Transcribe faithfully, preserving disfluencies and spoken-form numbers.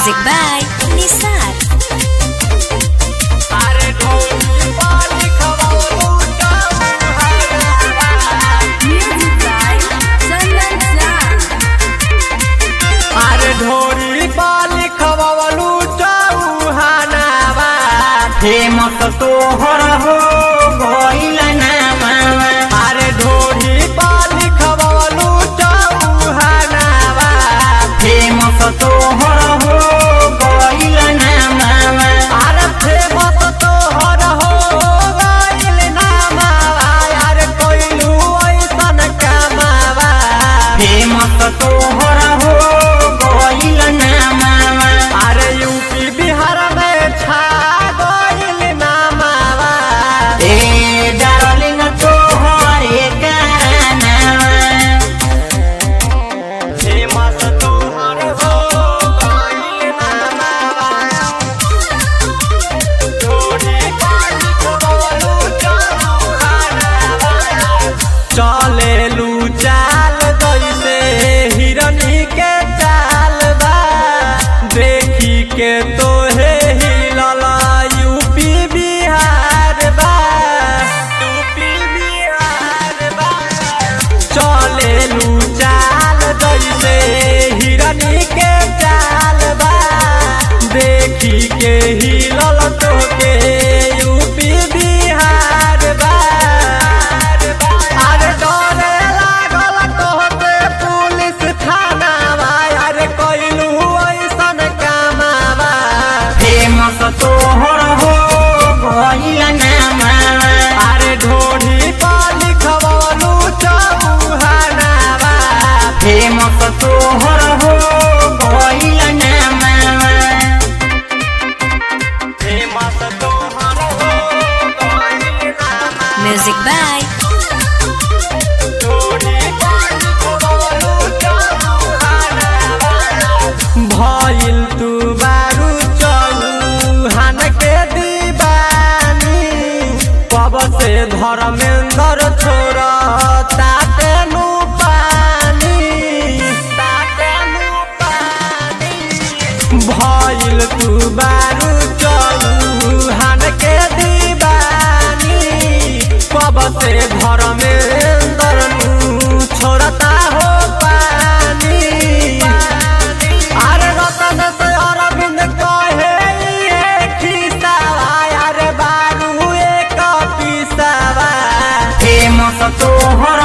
Music by Nisar. Music by Chandan Jha. अरे ढोरी पाली खवावलू चौहानावा फेमस तोहर हो गइल नामा। अरे ढोरी पाली खवावलू चौहानावा फेमस तोहर हो गइल नामा। अरे फेमस तोहर हो गइल नामा। अरे कोइलू ऐसन कमावा फेमस तोहर हो गइल नामा। अरे यूपी बिहार में छा गइल नामावा ए डार्लिंग तोहरे कारनामा। फेमस तोहर हो गइल नामावा ढोरी पाली खवावलू चौहानावा चलेलू चाल जैसे हिरनी के चाल बा देखी के तोहे हिलल यूपी बिहार बा यूपी बिहार बा चलेलू चाल जैसे हिरनी के चाल बा देखी के हिलल तोके यूपी बिहार बा अरे डरे लागल तोहके पुलिस थानावा अरे कइलू ऐसन कामावा फेमस तोहर हो गइल नामा। अरे ढोरी पाली खवावलू चौहानावा फेमस तोहर हो गइल नामा। फेमस तोहर हो गइल नामा Music by ढोरी पाली खवावलू चौहानावा भइल तू बारू चौहान के दीवानी कब से धर्मेंद्र छोरा ताते नु पानी ताते नु पानी भइल तू बारू चौहान के दीवानी कब से धर्मेंद्र नु छोड़ता हो पानी अरे रतन से अरविंद कहे ये खिसावा अरे बारू एक पिसावा फेमस तोहर